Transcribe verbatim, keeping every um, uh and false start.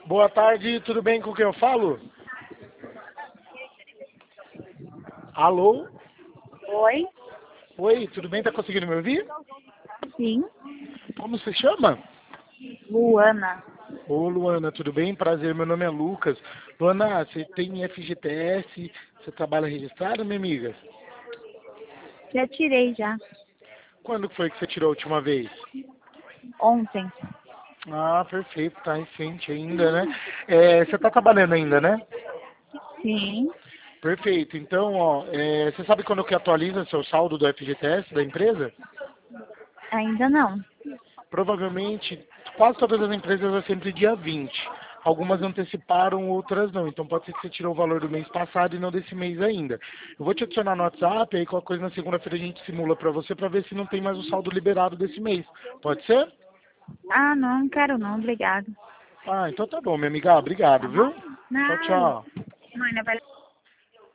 Boa tarde, tudo bem com quem eu falo? Alô? Oi? Oi, tudo bem? Tá conseguindo me ouvir? Sim. Como se chama? Luana. Ô Luana, tudo bem? Prazer, meu nome é Lucas. Luana, você tem F G T S, você trabalha registrado, minha amiga? Já tirei já. Quando que foi que você tirou a última vez? Ontem. Ah, perfeito, tá recente ainda, né? É, você tá trabalhando ainda, né? Sim. Perfeito. Então, ó, é, você sabe quando que atualiza seu saldo do F G T S da empresa? Ainda não. Provavelmente, quase todas as empresas é sempre dia vinte. Algumas anteciparam, outras não. Então pode ser que você tirou o valor do mês passado e não desse mês ainda. Eu vou te adicionar no WhatsApp, aí qualquer coisa na segunda-feira a gente simula para você para ver se não tem mais o saldo liberado desse mês. Pode ser? Ah, não, não quero não, obrigado. Ah, então tá bom, minha amiga. Obrigado, Tá bom? viu? Tchau, Nada. tchau. Mãe, não vai